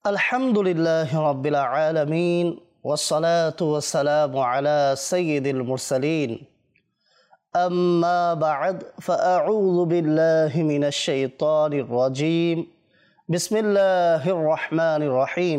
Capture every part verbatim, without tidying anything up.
আলহামদুলিল্লাহি রাব্বিল আলামিন ওয়াসসালাতু ওয়াসসালামু আলা সাইয়্যিদিল মুরসালিন আম্মা বা'দ ফাআউযু বিল্লাহি মিনাশ শাইতানির রাজীম বিসমিল্লাহির রহমানির রহিম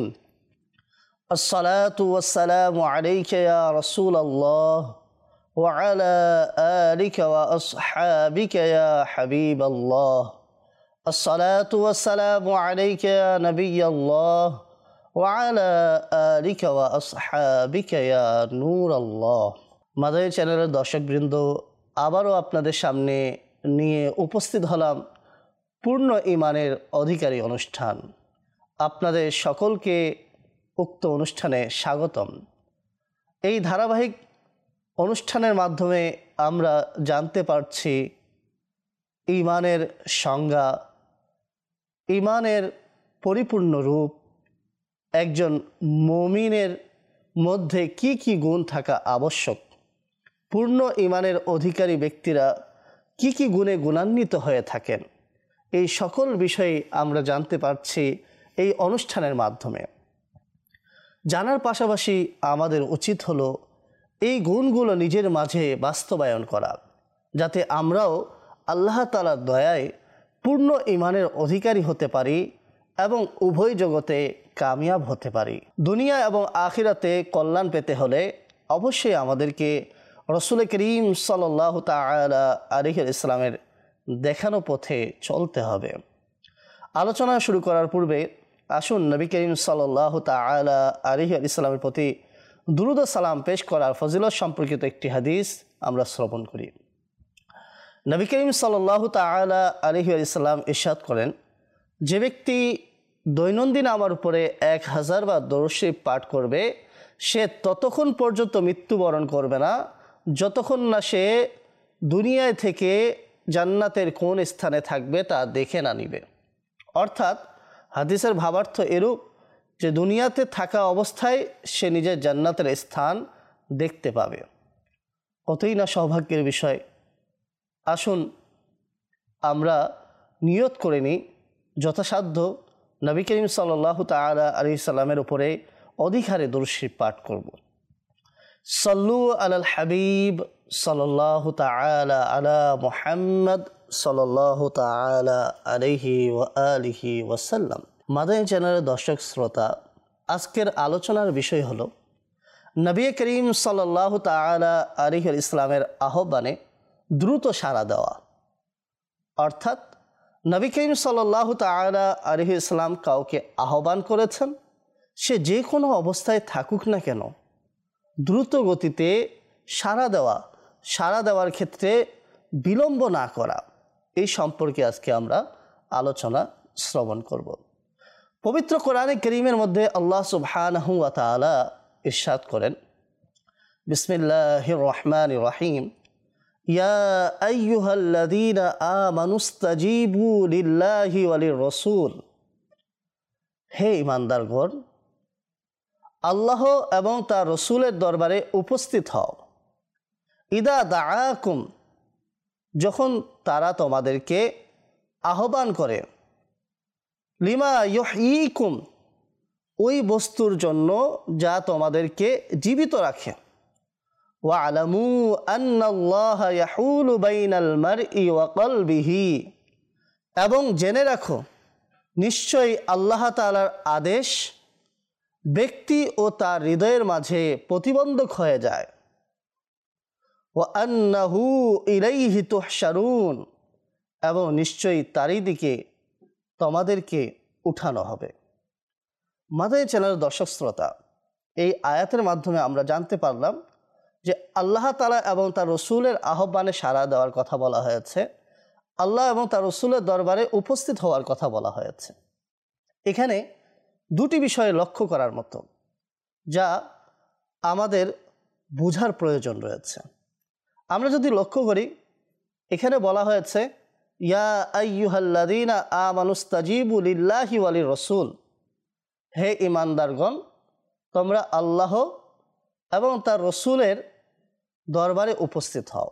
আসসালাতু ওয়াসসালামু আলাইকা ইয়া রাসূলাল্লাহ ওয়া আলা আলিকা ওয়া আসহাবিকা ইয়া হাবিবাল্লাহ الصلاة والسلام عليك يا نبي الله وعلى آلك وأصحابك يا نور الله মাদানী চ্যানেলের দর্শকবৃন্দ, আবারও আপনাদের সামনে নিয়ে উপস্থিত হলাম পূর্ণ ঈমানের অধিকারী অনুষ্ঠান। আপনাদের সকলকে উক্ত অনুষ্ঠানে স্বাগতম। এই ধারাবাহিক অনুষ্ঠানের মাধ্যমে আমরা জানতে পারছি ঈমানের সংজ্ঞা, ঈমানের পরিপূর্ণ রূপ, একজন মুমিনের মধ্যে কি কি গুণ থাকা আবশ্যক, পূর্ণ ঈমানের অধিকারী ব্যক্তিরা কি কি গুণে গুণান্বিত হয়ে থাকেন, এই সকল বিষয়ে আমরা জানতে পারছি এই অনুষ্ঠানের মাধ্যমে। জানার পাশাপাশি আমাদের উচিত হলো এই গুণগুলো নিজের মাঝে বাস্তবায়ন করা, যাতে আমরাও আল্লাহ তাআলার দয়ায় পূর্ণ ঈমানের অধিকারী হতে পারি এবং উভয় জগতে কামিয়াব হতে পারি। দুনিয়া এবং আখিরাতে কল্যাণ পেতে হলে অবশ্যই আমাদেরকে রাসূল করিম সাল্লাল্লাহু তাআলা আলাইহি ইসলামের দেখানো পথে চলতে হবে। আলোচনা শুরু করার পূর্বে আসুন নবী করিম সাল্লাল্লাহু তাআলা আলাইহি ইসলামের প্রতি দুরূদ ও সালাম পেশ করার ফজিলত সম্পর্কিত একটি হাদিস আমরা শ্রবণ করি। নবী করিম সাল্লাল্লাহু তাআলা আলাইহি ওয়াসাল্লাম ইরশাদ করেন, যে ব্যক্তি দৈনন্দিন আমার উপরে এক হাজার বার দরুদ শরীফ পাঠ করবে, সে ততক্ষণ পর্যন্ত মৃত্যুবরণ করবে না যতক্ষণ না সে দুনিয়ায় থেকে জান্নাতের কোন স্থানে থাকবে তা দেখে না নিবে। অর্থাৎ হাদিসের ভাবার্থ এরূপ যে দুনিয়াতে থাকা অবস্থায় সে নিজের জান্নাতের স্থান দেখতে পাবে। কতই না সৌভাগ্যের বিষয়। আসুন আমরা নিয়ত করে নিই যথাসাধ্য নবী করিম সাল্লাল্লাহু তাআলা আলাইহি সাল্লামের উপরে অধিকারে দরুদ শরীফ পাঠ করব। সাল্লু আলাল হাবিব সাল্লাল্লাহু তাআলা আলা মুহাম্মদ সাল্লাল্লাহু তাআলা আলাইহি ওয়া আলিহি ওয়াসাল্লাম। মাদানী চ্যানেলের দর্শক শ্রোতা, আজকের আলোচনার বিষয় হলো নবী করিম সাল্লাল্লাহু তাআলা আলাইহি ইসলামের আহ্বানে দ্রুত সাড়া দেওয়া। অর্থাৎ নবী করিম সাল্লাল্লাহু তাআলা আলাইহি ইসলাম কাউকে আহ্বান করেছেন, সে যে কোনো অবস্থায় থাকুক না কেন দ্রুত গতিতে সাড়া দেওয়া, সাড়া দেওয়ার ক্ষেত্রে বিলম্ব না করা, এই সম্পর্কে আজকে আমরা আলোচনা শ্রবণ করব। পবিত্র কোরআনে কারীমের মধ্যে আল্লাহ সুবহানাহু ওয়া তাআলা ইরশাদ করেন, বিসমিল্লাহির রহমানির রহিম, ইয়া আইয়ুহাল্লাযীনা আমানুস্তাজীবু লিল্লাহি ওয়া লির-রাসূল। হে ঈমানদারগণ, আল্লাহ এবং তার রসুলের দরবারে উপস্থিত হও। ইদা দাআকুম, যখন তারা তোমাদেরকে আহ্বান করে, লিমা ইউহয়িকুম, ওই বস্তুর জন্য যা তোমাদেরকে জীবিত রাখে। ওয়ালামু আন্নাল্লাহা ইয়াহুলু বাইনাল মারই ওয়া কলবিহি, এবং জেনে রাখো নিশ্চয়ই আল্লাহ তাআলার আদেশ ব্যক্তি ও তার হৃদয়ের মাঝে প্রতিবন্ধক হয়ে যায়। ওয়া আন্নাহু ইলাইহি তুহশারুন, এবং নিশ্চয়ই তারই দিকে তোমাদেরকে উঠানো হবে। মাদানী চ্যানেলের দর্শক শ্রোতা, এই আয়াতের মাধ্যমে আমরা জানতে পারলাম যে আল্লাহ তাআলা এবং তার রসুলের আহ্বানে সাড়া দেওয়ার কথা বলা হয়েছে, আল্লাহ এবং তার রসুলের দরবারে উপস্থিত হওয়ার কথা বলা হয়েছে। এখানে দুটি বিষয়ে লক্ষ্য করার মতো, যা আমাদের বোঝার প্রয়োজন রয়েছে। আমরা যদি লক্ষ্য করি, এখানে বলা হয়েছে ইয়া আইয়ুহাল্লাযীনা আমানুস্তাজীবু লিল্লাহি ওয়া লির-রাসূল, হে ঈমানদারগণ, তোমরা আল্লাহ এবং তার রসুলের দরবারে উপস্থিত হও।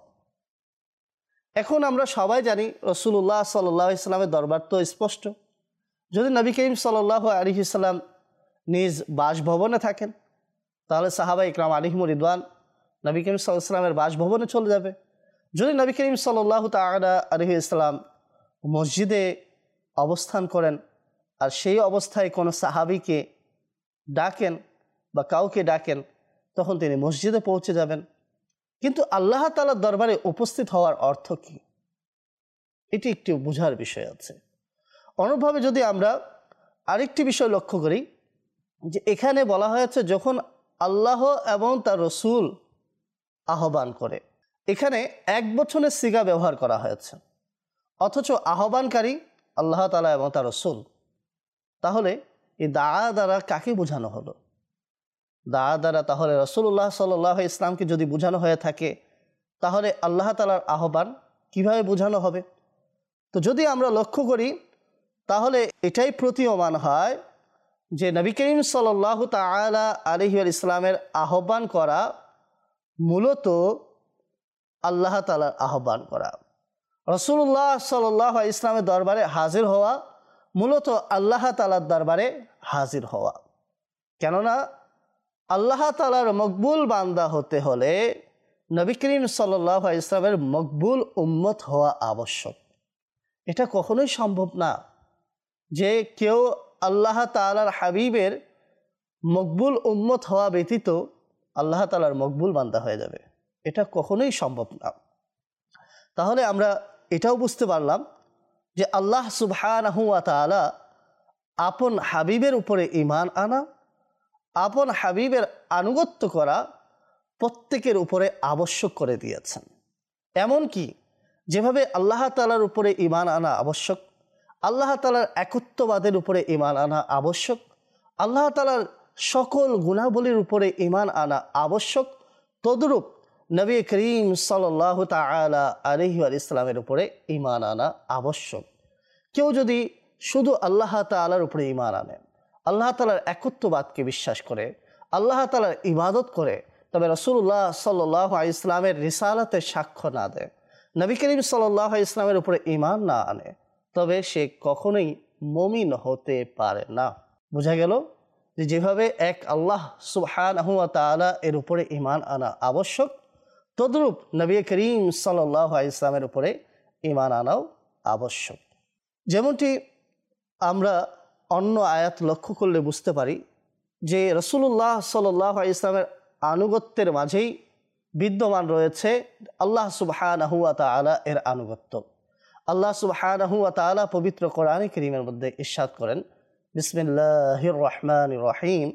এখন আমরা সবাই জানি রাসূলুল্লাহ সাল্লাল্লাহু আলাইহি ওয়াসাল্লামের দরবার তো স্পষ্ট। যদি নবী করিম সাল্লাল্লাহু আলাইহি ওয়াসাল্লাম নিজ বাসভবনে থাকেন, তাহলে সাহাবা ইকরাম আলাইহিমুর রিদওয়ান নবী করিম সাল্লাল্লাহু আলাইহি ওয়াসাল্লামের বাসভবনে চলে যাবে। যদি নবী করিম সাল্লাল্লাহু তাআলা আলাইহি ওয়াসাল্লাম মসজিদে অবস্থান করেন আর সেই অবস্থায় কোনো সাহাবীকে ডাকেন বা কাউকে ডাকেন, তখন তিনি মসজিদে পৌঁছে যাবেন। কিন্তু আল্লাহ তাআলার দরবারে উপস্থিত হওয়ার অর্থ কী, এটি একটু বোঝার বিষয় আছে। অনুরূপভাবে যদি আমরা আরেকটি বিষয় লক্ষ্য করি, যে এখানে বলা হয়েছে যখন আল্লাহ এবং তার রসুল আহ্বান করে, এখানে এক বচনের সিগা ব্যবহার করা হয়েছে, অথচ আহ্বানকারী আল্লাহ তাআলা এবং তার রসুল। তাহলে এই দাআ দ্বারা কাকে বোঝানো হলো? দাআ দ্বারা তাহলে রাসূলুল্লাহ সাল্লাল্লাহু আলাইহি ইসলামকে যদি বোঝানো হয়ে থাকে, তাহলে আল্লাহ তাআলার আহ্বান কিভাবে বোঝানো হবে? তো যদি আমরা লক্ষ্য করি, তাহলে এটাই প্রতীয়মান হয় যে নবী করিম সাল্লাল্লাহু তাআলা আলাইহি ইসলামের আহ্বান করা মূলত আল্লাহ তাআলার আহ্বান করা। রাসূলুল্লাহ সাল্লাল্লাহু আলাইহি ইসলামের দরবারে হাজির হওয়া মূলত আল্লাহ তাআলার দরবারে হাজির হওয়া। কেননা আল্লাহ তাআলার মকবুল বান্দা হতে হলে নবী করিম সাল্লাল্লাহু আলাইহি ইসলামের মকবুল উম্মত হওয়া আবশ্যক। এটা কখনোই সম্ভব না যে কেউ আল্লাহ তাআলার হাবিবের মকবুল উম্মত হওয়া ব্যতীত আল্লাহ তাআলার মকবুল বান্দা হয়ে যাবে, এটা কখনোই সম্ভব না। তাহলে আমরা এটাও বুঝতে পারলাম যে আল্লাহ সুবহানাহু ওয়া তাআলা আপন হাবিবের উপরে ঈমান আনা, আপন হাবিবের আনুগত্য করা প্রত্যেকের উপরে আবশ্যক করে দিয়েছেন। এমনকি যেভাবে আল্লাহ তাআলার উপরে ঈমান আনা আবশ্যক, আল্লাহ তাআলার একত্ববাদের উপরে ঈমান আনা আবশ্যক, আল্লাহ তাআলার সকল গুণাবলীর উপরে ঈমান আনা আবশ্যক, তদ্রূপ নবী করিম সাল্লাল্লাহু তাআলা আলাইহি ওয়াসাল্লামের উপরে ঈমান আনা আবশ্যক। কেউ যদি শুধু আল্লাহ তাআলার উপরে ঈমান আনে, আল্লাহ তাআলার একত্ববাদকে বিশ্বাস করে, আল্লাহ তাআলার ইবাদত করে, তবে রাসূলুল্লাহ সাল্লাল্লাহু আলাইহি ওয়াসাল্লামের রিসালাতের সাক্ষ্য না দেয়, নবী করিম সাল্লাল্লাহু আলাইহি ওয়াসাল্লামের উপরে ঈমান না আনে, তবে সে কখনোই মুমিন হতে পারে না। বোঝা গেল যে যেভাবে এক আল্লাহ সুবহানাহু ওয়া তাআলা এর উপরে ঈমান আনা আবশ্যক, তদ্রূপ নবী করিম সাল্লাল্লাহু আলাইহি ওয়াসাল্লামের উপরে ঈমান আনাও আবশ্যক। যেমনটি আমরা অন্য আয়াত লক্ষ্য করলে বুঝতে পারি যে রাসূলুল্লাহ সাল্লাল্লাহু আলাইহি ওয়াসাল্লামের আনুগত্যের মাঝেই বিদ্যমান রয়েছে আল্লাহ সুবহানাহু ওয়া তাআলা এর আনুগত্য। আল্লাহ সুবহানাহু ওয়া তাআলা পবিত্র কোরআনে কারীমের মধ্যে ইরশাদ করেন, বিসমিল্লাহির রহমানির রহিম,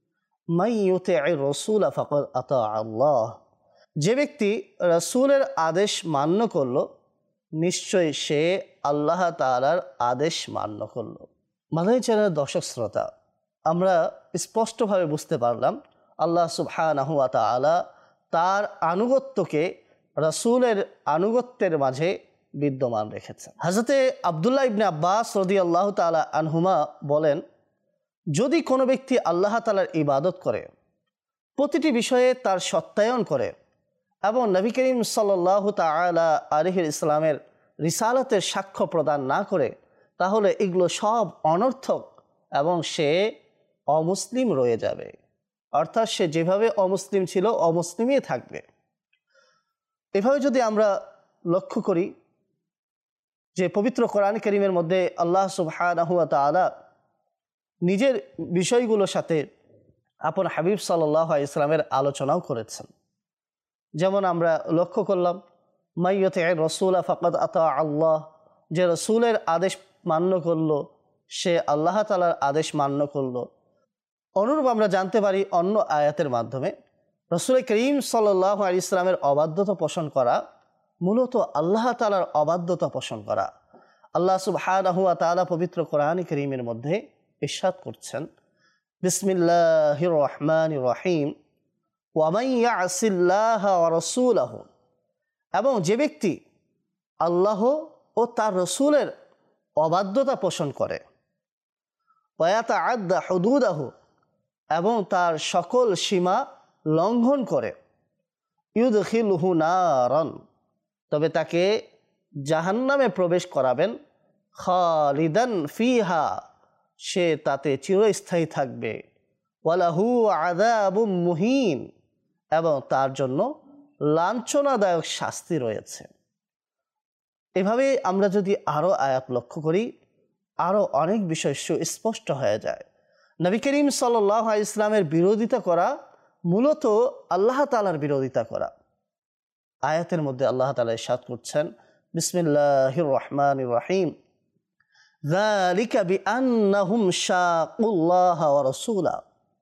মান ইউতি'র রাসূলা ফাকাদ আতা আল্লাহ। যে ব্যক্তি রাসূলের আদেশ মান্য করল, নিশ্চয়ই সে আল্লাহ তাআলার আদেশ মান্য করল। মাদানী চ্যানেলের দর্শক শ্রোতা, আমরা স্পষ্টভাবে বুঝতে পারলাম আল্লাহ সুবহানাহু ওয়া তাআলা তার আনুগত্যকে রাসূলের আনুগত্যের মাঝে বিদ্যমান রেখেছেন। হযরতে আব্দুল্লাহ ইবনে আব্বাস রাদিয়াল্লাহু তাআলা আনহুমা বলেন, যদি কোনো ব্যক্তি আল্লাহ তাআলার ইবাদত করে, প্রতিটি বিষয়ে তার সত্যায়ন করে এবং নবী করিম সাল্লাল্লাহু তাআলা আলাইহি ইসলামের রিসালাতের সাক্ষ্য প্রদান না করে, তাহলে এগুলো সব অনর্থক এবং সে অমুসলিম রয়ে যাবে। অর্থাৎ সে যেভাবে অমুসলিম ছিল অমুসলিমই থাকবে। এভাবে যদি আমরা লক্ষ্য করি যে পবিত্র কোরআন কারীমের মধ্যে আল্লাহ সুবহানাহু ওয়া তাআলা নিজের বিষয়গুলোর সাথে আপন হাবিব সাল্লাল্লাহু আলাইহি ওয়াসাল্লামের আলোচনাও করেছেন। যেমন আমরা লক্ষ্য করলাম, মান ইউতি'র রাসূলা ফাকাদ আতা আল্লাহ, যে রাসূলের আদেশ মান্য করলো সে আল্লাহ তাআলার আদেশ মান্য করলো। অনুরূপ আমরা জানতে পারি অন্য আয়াতের মাধ্যমে রাসূল করিম সাল্লাল্লাহু আলাইহি ওয়াসাল্লামের অবাধ্যতা পোষণ করা মূলত আল্লাহ তাআলার অবাধ্যতা পোষণ করা। আল্লাহ সুবহানাহু ওয়া তাআলা পবিত্র কোরআন কারীমের মধ্যে ইরশাদ করছেন, বিসমিল্লাহির রহমানির রহিম, ওয়া মান ইয়াসিল্লাহা ওয়া রাসূলাহু, এবং যে ব্যক্তি আল্লাহ ও তার রসুলের অবাধ্যতা পোষণ করে, ওয়া ইয়াতাআদ্দা হুদুদাহু, এবং তার সকল সীমা লঙ্ঘন করে, ইউদখিলহু নারান, তবে তাকে জাহান্নামে প্রবেশ করাবেন, খালিদান ফিহা, সে তাতে চিরস্থায়ী থাকবে, ওয়ালাহু আযাবুম মুহিন, এবং তার জন্য লাঞ্ছনাদায়ক শাস্তি রয়েছে। এভাবে আমরা যদি আরও আয়াত লক্ষ্য করি, আরও অনেক বিষয় সুস্পষ্ট হয়ে যায়। নবী করিম সাল্লাল্লাহু আলাইহি ইসলামের বিরোধিতা করা মূলত আল্লাহ তাআলার বিরোধিতা করা। আয়াতের মধ্যে আল্লাহ তাআলা ইরশাদ করছেন, বিসমিল্লাহির রহমানির রহিম, যালিকা বিআন্নাহুম শাকুল্লাহ ওয়া রাসূলা।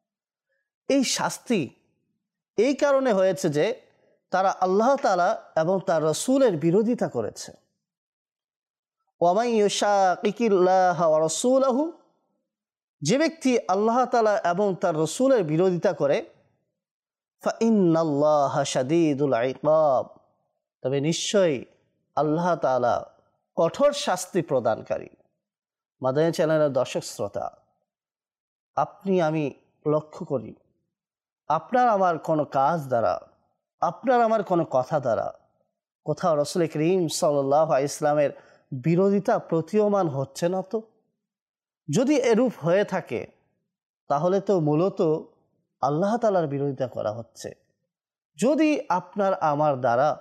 এই শাস্তি এই কারণে হয়েছে যে তারা আল্লাহ তাআলা এবং তার রাসূলের বিরোধিতা করেছে। ওয়ামান ইউশাকিকিল্লাহ ওয়া রাসূলাহু, যে ব্যক্তি আল্লাহ তাআলা এবং তার রাসূলের বিরোধিতা করে, ফাইন্নাল্লাহা শাদীদুল ইকাব, তবে নিশ্চয়ই আল্লাহ তাআলা কঠোর শাস্তি প্রদানকারী। মাদানী চ্যানেলের দর্শক শ্রোতা, আপনি আমি লক্ষ্য করি, আপনার আমার কোনো কাজ দ্বারা, আপনার আমার কোনো কথা দ্বারা কোথাও রাসূল করিম সাল্লাল্লাহু আলাইহি ইসলামের বিরোধিতা প্রতীয়মান হচ্ছে না তো? যদি এরূপ হয়ে থাকে তাহলে তো মূলত আল্লাহ তাআলার বিরোধিতা করা হচ্ছে। যদি আপনার আমার দ্বারা,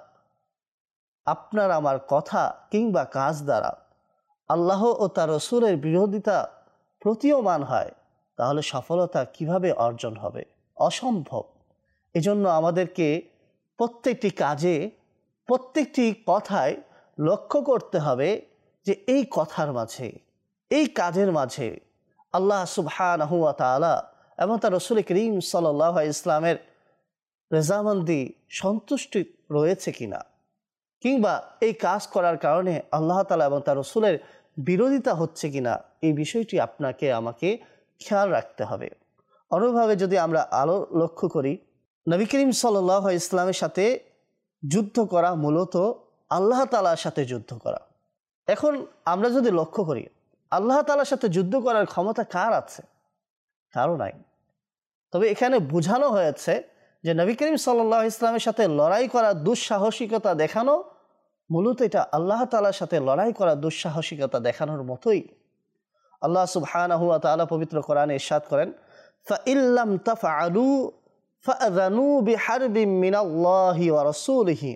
আপনার আমার কথা কিংবা কাজ দ্বারা আল্লাহ ও তার রাসূলের বিরোধিতা প্রতীয়মান হয়, তাহলে সফলতা কিভাবে অর্জন হবে? অসম্ভব। এজন্য আমাদেরকে প্রত্যেকটি কাজে, প্রত্যেকটি কথায় লক্ষ্য করতে হবে যে এই কথার মাঝে, এই কাজের মাঝে আল্লাহ সুবহানাহু ওয়া তাআলা এবং তার রাসূল করিম সাল্লাল্লাহু আলাইহি ইসলামের রেজামন্দি, সন্তুষ্টি রয়েছে কিনা, কিংবা এই কাজ করার কারণে আল্লাহ তাআলা এবং তার রাসূলের বিরোধিতা হচ্ছে কিনা, এই বিষয়টি আপনাকে আমাকে খেয়াল রাখতে হবে। অনুভাবে যদি আমরা আরও লক্ষ্য করি, নবী করিম সাল্লাল্লাহু আলাইহি ইসলামের সাথে যুদ্ধ করা মূলত আল্লাহ তাআলার সাথে যুদ্ধ করা। এখন আমরা যদি লক্ষ্য করি, আল্লাহ তাআলার সাথে যুদ্ধ করার ক্ষমতা কার আছে? কারো নাই। তবে এখানে বোঝানো হয়েছে যে নবী করিম সাল্লাল্লাহু আলাইহি ইসলামের সাথে লড়াই করার দুঃসাহসিকতা দেখানো, মূলত এটা আল্লাহ তাআলার সাথে লড়াই করার দুঃসাহসিকতা দেখানোর মতোই। আল্লাহ সুবহানাহু ওয়া তাআলা পবিত্র কোরআনে ইরশাদ করেন, ফাইল্লাম তাফআলু ফাআযানু বিহারবিম মিনাল্লাহি ওয়া রাসূলিহি,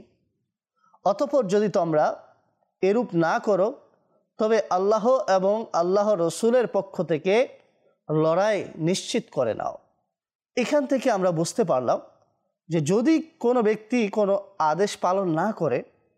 অতঃপর যদি তোমরা এরূপ না করো তবে আল্লাহ এবং আল্লাহর রাসূলের পক্ষ থেকে লড়াই নিশ্চিত করে নাও। এখান থেকে আমরা বুঝতে পারলাম যে যদি কোনো ব্যক্তি কোনো আদেশ পালন না করে,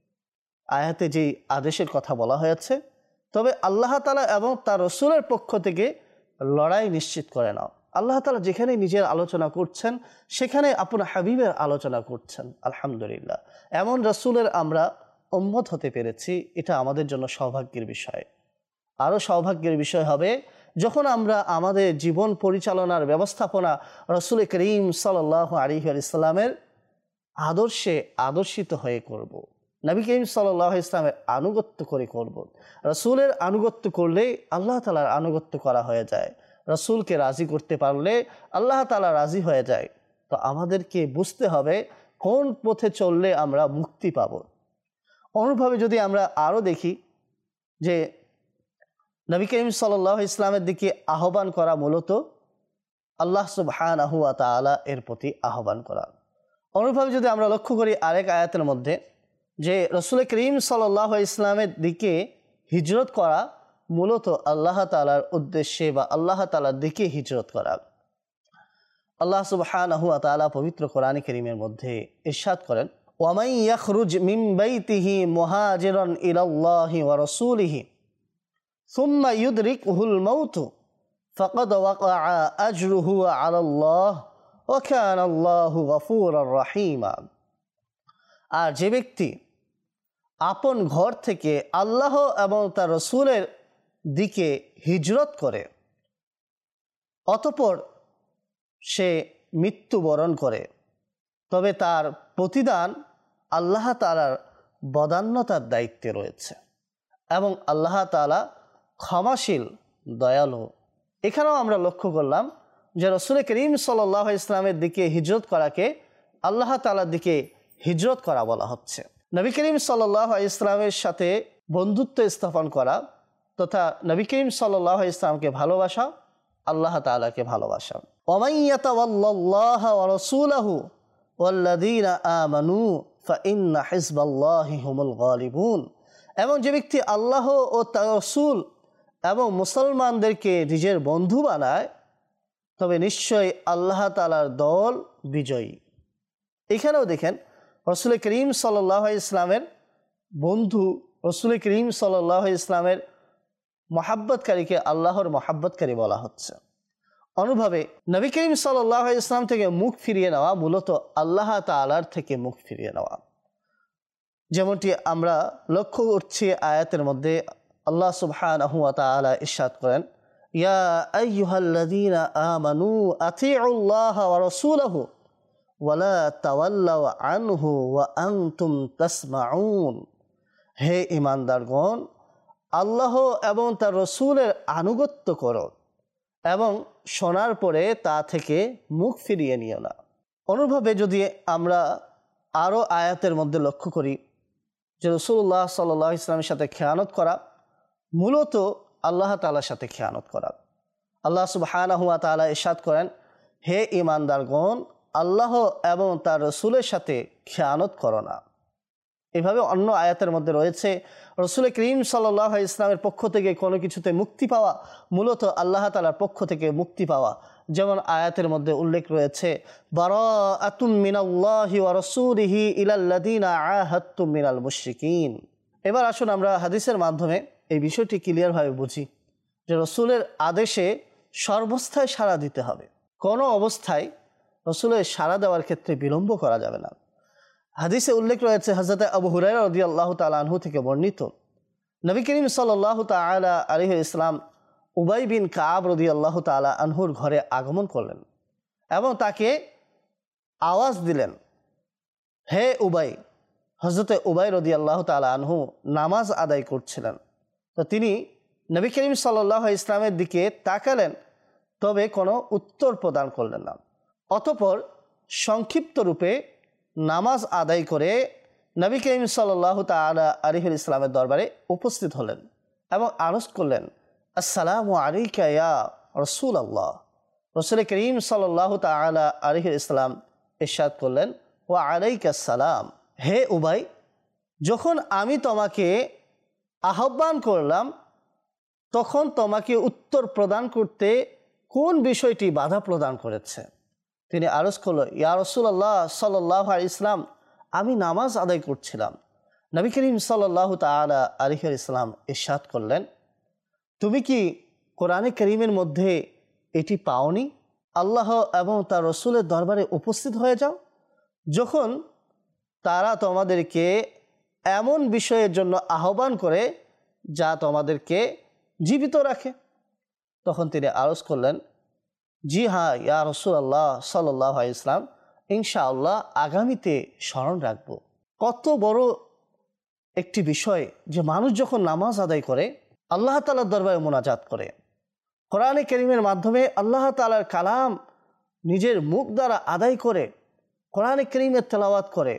আয়াতে যেই আদেশের কথা বলা হয়েছে, তবে আল্লাহ তাআলা এবং তার রাসূলের পক্ষ থেকে লড়াই নিশ্চিত করে নাও। আল্লাহ তাআলা যেখানে নিজের আলোচনা করছেন সেখানে আপনার হাবিবের আলোচনা করছেন। আলহামদুলিল্লাহ, এমন রাসূলের আমরা উম্মত হতে পেরেছি, এটা আমাদের জন্য সৌভাগ্যের বিষয়। আরও সৌভাগ্যের বিষয় হবে যখন আমরা আমাদের জীবন পরিচালনার ব্যবস্থাপনা রাসূল করিম সাল্লাল্লাহু আলাইহি ওয়াসাল্লামের আদর্শে আদর্শিত হয়ে করব। নবী করিম সাল্লাল্লাহু আলাইহি ইসলামের আনুগত্য করে করব। রাসূলের আনুগত্য করলে আল্লাহ তাআলার আনুগত্য করা হয়ে যায়। রাসূলকে রাজি করতে পারলে আল্লাহ তাআলা রাজি হয়ে যায়। তো আমাদেরকে বুঝতে হবে কোন পথে চললে আমরা মুক্তি পাব। অনুভাবে যদি আমরা আরও দেখি যে নবী করিম সাল্লাল্লাহু আলাইহি ইসলামের দিকে আহ্বান করা মূলত আল্লাহ সুবহানাহু ওয়া তাআলা এর প্রতি আহ্বান করা। অনুভাবে যদি আমরা লক্ষ্য করি আরেক আয়াতের মধ্যে যে রাসূল করিম সাল্লাল্লাহু আলাইহি ইসলামের দিকে হিজরত করা মূলত আল্লাহ তাআলার উদ্দেশ্যে বা আল্লাহ তাআলার দিকে হিজরত করা। আল্লাহ সুবহানাহু ওয়া তাআলা পবিত্র কোরআন কারীমের মধ্যে ইরশাদ করেন, ওয়ামান ইয়াখরুজ মিন বাইতিহি মুহাজিরান ইলাল্লাহি ওয়া রাসূলিহি সুম্মা ইউদরিকুহুল মাউত ফাকাদ ওয়াকাআ আজরুহু আলাল্লাহ ওয়া কানাল্লাহু গফুরার রহিমা। আর যে ব্যক্তি আপন ঘর থেকে আল্লাহ এবং তার রাসূলের দিকে হিজরত করে অতঃপর সে মৃত্যুবরণ করে, তবে তার প্রতিদান আল্লাহ তাআলার বদান্যতার দায়িত্বে রয়েছে এবং আল্লাহ তাআলা ক্ষমাশীল, দয়ালু। এখানেও আমরা লক্ষ্য করলাম যে রাসূল করিম সাল্লাল্লাহু আলাইহি ইসলামের দিকে হিজরত করাকে আল্লাহ তাআলার দিকে হিজরত করা বলা হচ্ছে। নবী করিম সাল্লাল্লাহু আলাইহি ইসলামের সাথে বন্ধুত্ব স্থাপন করা তথা নবী করিম সাল্লাল্লাহু আলাইহি ইসলামকে ভালোবাসা, আল্লাহ তাআলাকে ভালোবাসা। ওয়ামান ইয়াতাওয়াল্লাল্লাহা ওয়া রাসূলাহু ওয়াল্লাযীনা আমানু ফাইন্না হিজবাল্লাহি হুমুল গালিবুন। এবং যে ব্যক্তি আল্লাহ ও তার রাসূল এবং মুসলমানদেরকে নিজের বন্ধু বানায় তবে নিশ্চয়ই আল্লাহ তাআলার দল বিজয়ী। এখানেও দেখেন রাসূল করিম সাল্লাল্লাহু আলাইহি ইসলামের বন্ধু, রাসূল করিম সাল্লাল্লাহু আলাইহি ইসলামের মহাব্বতকারীকে আল্লাহর মহাব্বতকারী বলা হচ্ছে। অনুভাবে নবী করিম সাল্লাল্লাহু আলাইহি ইসলাম থেকে মুখ ফিরিয়ে নেওয়া মূলত আল্লাহ তাআলার থেকে মুখ ফিরিয়ে নেওয়া, যেমনটি আমরা লক্ষ্য করছি আয়াতের মধ্যে আল্লাহ সুবহানাহু ওয়া তাআলা ইরশাদ করেন, ইয়া আইয়ুহাল্লাযীনা আমানু আতিউল্লাহ ওয়া রাসূলাহু ওয়া লা তাওয়াল্লাউ আনহু ওয়া আনতুম তাসমাউন। হে ঈমানদারগণ, আল্লাহ এবং তার রাসূলের আনুগত্য করো এবং শোনার পরে তা থেকে মুখ ফিরিয়ে নিও না। অনুভাবে যদি আমরা আরও আয়াতের মধ্যে লক্ষ্য করি যে রাসূলুল্লাহ সাল্লাল্লাহু আলাইহি ওয়াসাল্লামের সাথে খেয়ানত করা মূলত আল্লাহ তাআলার সাথে খেয়ানত করা। আল্লাহ সুবহানাহু ওয়া তাআলা ইরশাদ করেন, হে ঈমানদারগণ, আল্লাহ এবং তার রাসূলের সাথে খেয়ানত করো না। এভাবে অন্য আয়াতের মধ্যে রয়েছে রাসূল করিম সাল্লাল্লাহু আলাইহি ইসলামের পক্ষ থেকে কোনো কিছুতে মুক্তি পাওয়া মূলত আল্লাহ তাআলার পক্ষ থেকে মুক্তি পাওয়া। যেমন আয়াতের মধ্যে উল্লেখ রয়েছে, বারাআতুম মিনাল্লাহি ওয়া রাসূলিহি ইলাল্লাযীনা আহাদতুম মিনাল মুশরিকিন। এবার আসুন আমরা হাদিসের মাধ্যমে এই বিষয়টি ক্লিয়ারভাবে বুঝি যে রাসূলের আদেশে সর্বস্থায় সাড়া দিতে হবে। কোনো অবস্থায় রাসূলের সাড়া দেওয়ার ক্ষেত্রে বিলম্ব করা যাবে না। হাদিসে উল্লেখ রয়েছে হযরত আবু হুরায়রা রাদিয়াল্লাহু তাআলা আনহু থেকে বর্ণিত, নবী করিম সাল্লাল্লাহু তাআলা আলাইহি ইসলাম উবাই বিন কাব রাদিয়াল্লাহু তাআলা আনহুর ঘরে আগমন করলেন এবং তাকে আওয়াজ দিলেন, হে উবাই। হযরত উবাই রাদিয়াল্লাহু তাআলা আনহু নামাজ আদায় করছিলেন, তো তিনি নবী করিম সাল্লাল্লাহু আলাইহি ইসলামের দিকে তাকালেন, তবে কোনো উত্তর প্রদান করলেন না। অতঃপর সংক্ষিপ্ত রূপে নামাজ আদায় করে নবী করিম সাল্লাল্লাহু তাআলা আলাইহি ইসলামের দরবারে উপস্থিত হলেন এবং আরজ করলেন, আসসালামু আলাইকা ইয়া রাসূলুল্লাহ। রাসূল করিম সাল্লাল্লাহু তাআলা আলাইহি ইসলাম ইরশাদ করলেন, ওয়া আলাইকাস সালাম। হে উবাই, যখন আমি তোমাকে আহ্বান করলাম তখন তোমাকে উত্তর প্রদান করতে কোন বিষয়টি বাধা প্রদান করেছে? তিনি আরজ করল, ইয়া রাসূলুল্লাহ সাল্লাল্লাহু আলাইহি ইসলাম, আমি নামাজ আদায় করছিলাম। নবী করিম সাল্লাল্লাহু তাআলা আলাইহি ইসলাম ইরশাদ করলেন, তুমি কি কোরআনে কারীমের মধ্যে এটি পাওনি? আল্লাহ এবং তার রাসূলের দরবারে উপস্থিত হয়ে যাও যখন তারা তোমাদেরকে এমন বিষয়ের জন্য আহ্বান করে যা তোমাদেরকে জীবিত রাখে। তখন তিনি আরজ করলেন, জি হ্যাঁ ইয়া রাসূলুল্লাহ সাল্লাল্লাহু আলাইহি ইসলাম, ইনশাআল্লাহ আগামীতে স্মরণ রাখব। কত বড় একটি বিষয় যে মানুষ যখন নামাজ আদায় করে আল্লাহ তাআলার দরবারে মোনাজাত করে, কোরআনে কারীমের মাধ্যমে আল্লাহ তাআলার কালাম নিজের মুখ দ্বারা আদায় করে কোরআনে কারীমের তেলাওয়াত করে,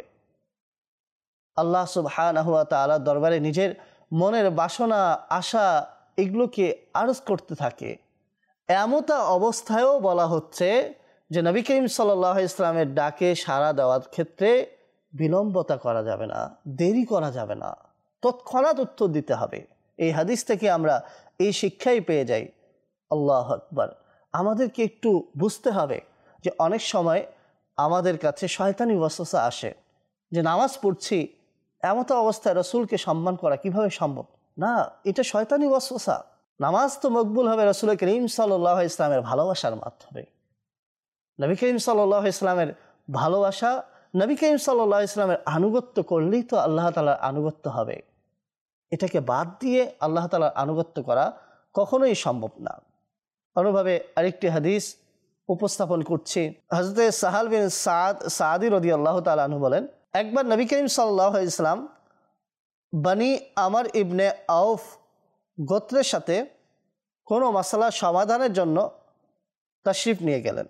আল্লাহ সুবহানাহু ওয়া তাআলার দরবারে নিজের মনের বাসনা আশা এগুলোকে আরজ করতে থাকে। এমতা অবস্থায়ও বলা হচ্ছে যে নবী করিম সাল্লাল্লাহু আলাইহি ইসলামের ডাকে সাড়া দেওয়ার ক্ষেত্রে বিলম্বতা করা যাবে না, দেরি করা যাবে না, তৎক্ষণাৎ উত্তর দিতে হবে। এই হাদিস থেকে আমরা এই শিক্ষাই পেয়ে যাই। আল্লাহু আকবার। আমাদেরকে একটু বুঝতে হবে যে অনেক সময় আমাদের কাছে শয়তানি ওয়াসওয়াসা আসে যে নামাজ পড়ছি, এমতো অবস্থায় রাসূলকে সম্মান করা কিভাবে সম্ভব? না, এটা শয়তানি ওয়াসওয়াসা। নামাজ তো মকবুল হবে রাসূল করিম সাল্লাল্লাহু আলাইহি ইসলামের ভালোবাসার মাধ্যমে। নবী করিম সাল্লাল্লাহু আলাইহি ইসলামের ভালোবাসা, নবী করিম সাল্লাল্লাহু আলাইহি ইসলামের আনুগত্য করলেই তো আল্লাহ তাআলার আনুগত্য হবে। এটাকে বাদ দিয়ে আল্লাহ তাআলার আনুগত্য করা কখনোই সম্ভব না। অনুভাবে আরেকটি হাদিস উপস্থাপন করছি। হযরত সাহাল বিন সাদ সাদি রাদিয়াল্লাহু তাআলা আনহু বলেন, একবার নবী করিম সাল্লাল্লাহু আলাইহি ইসলাম বনি আমর ইবনে আউফ গোত্রের সাথে কোনো মাসালা সমাধানের জন্য তাশরিফ নিয়ে গেলেন।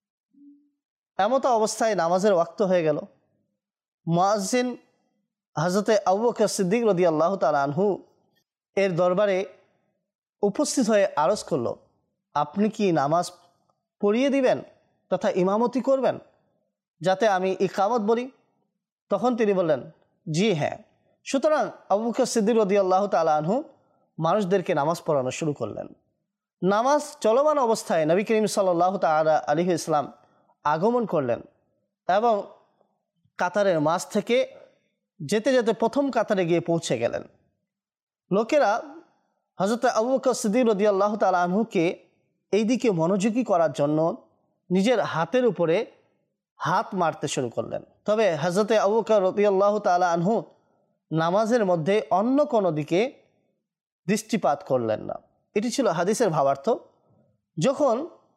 এমতো অবস্থায় নামাজের ওয়াক্ত হয়ে গেল। মুয়াজ্জিন হযরত আবু বকর সিদ্দিক রাদিয়াল্লাহু তাআলা আনহু এর দরবারে উপস্থিত হয়ে আরজ করল, আপনি কি নামাজ পড়িয়ে দিবেন তথা ইমামতি করবেন যাতে আমি ইকামত বলি? তখন তিনি বললেন, জি হ্যাঁ। সুতরাং আবু বকর সিদ্দিক রাদিয়াল্লাহু তাআলা আনহু মানুষদেরকে নামাজ পড়ানো শুরু করলেন। নামাজ চলমান অবস্থায় নবী করিম সাল্লাল্লাহু তাআলা আলাইহি ওয়াসাল্লাম আগমন করলেন এবং কাতারের মাঝ থেকে যেতে যেতে প্রথম কাতারে গিয়ে পৌঁছে গেলেন। লোকেরা হযরত আবু বকর সিদ্দিক রাদিয়াল্লাহু তাআলা আনহুকে এই দিকে মনোযোগী করার জন্য নিজের হাতের উপরে হাত মারতে শুরু করলেন। তবে হযরত আবু বকর রাদিয়াল্লাহু তাআলা আনহু নামাজের মধ্যে অন্য কোনো দিকে দৃষ্টিপাত করলেন না। এটি ছিল হাদিসের ভাবার্থ। যখন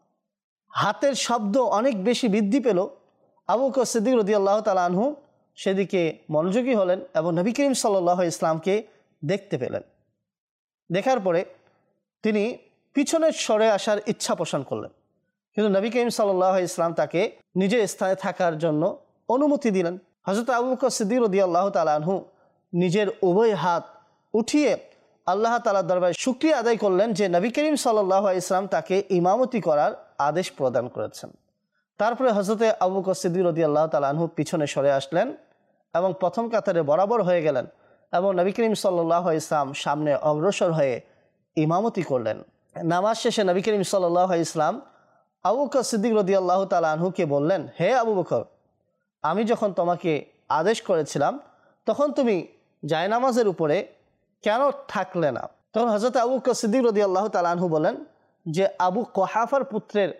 হাতের শব্দ অনেক বেশি বৃদ্ধি পেল, আবু বকর সিদ্দিক রাদিয়াল্লাহু তাআলা আনহু সেদিকে মনোযোগী হলেন এবং নবী করিম সাল্লাল্লাহু আলাইহি ইসলামকে দেখতে পেলেন। দেখার পরে তিনি পিছনে সরে আসার ইচ্ছা পোষণ করলেন, কিন্তু নবী করিম সাল্লাল্লাহু আলাইহি ইসলাম তাকে নিজের স্থানে থাকার জন্য অনুমতি দিলেন। হযরত আবু বকর সিদ্দিক রাদিয়াল্লাহু তাআলা আনহু নিজের উভয় হাত উঠিয়ে আল্লাহ তাআলার দরবারে শুকরিয়া আদায় করলেন যে নবী করিম সাল্লাল্লাহু আলাইহি ইসলাম তাকে ইমামতি করার আদেশ প্রদান করেছেন। তারপরে হযরত আবু বকর সিদ্দিক রাদিয়াল্লাহু তাআলা আনহু পিছনে সরে আসলেন এবং প্রথম কাতারে বরাবর হয়ে গেলেন এবং নবী করিম সাল্লাল্লাহু আলাইহি ইসলাম সামনে অগ্রসর হয়ে ইমামতি করলেন। নামাজ শেষে নবী করিম সাল্লাল্লাহু আলাইহি ইসলাম আবু বকর সিদ্দিক রাদিয়াল্লাহু তাআলা আনহুকে বললেন, হে আবু বকর, আমি যখন তোমাকে আদেশ করেছিলাম তখন তুমি জায়নামাজের উপরে কেন থাকলে না? তখন হযরত আবু বকর সিদ্দিক রাদিয়াল্লাহু তাআলা আনহু বলেন যে আবু কুহাফার পুত্রের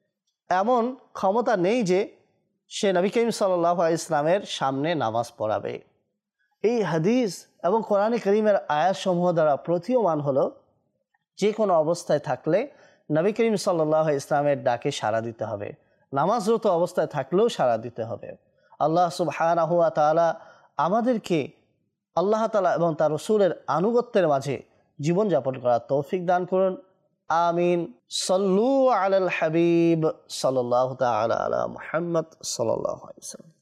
এমন ক্ষমতা নেই যে সে নবী করিম সাল্লাল্লাহু আলাইহি ইসলামের সামনে নামাজ পড়াবে। এই হাদিস এবং কোরআনে কারীমের আয়াতসমূহ দ্বারা প্রতীয়মান হলো যে কোনো অবস্থায় থাকলে নবী করিম সাল্লাল্লাহু আলাইহি ইসলামের ডাকে সাড়া দিতে হবে, নামাজরত অবস্থায় থাকলেও সাড়া দিতে হবে। আল্লাহ সুবহানাহু ওয়া তাআলা আমাদেরকে আল্লাহ তাআলা এবং তার রাসূলের আনুগত্যের মাঝে জীবনযাপন করার তৌফিক দান করুন। আমিন। সাল্লু আলাল হাবিব সাল্লাল্লাহু তাআলা আলা মুহাম্মদ সাল্লাল্লাহু আলাইহি ওয়াসাল্লাম।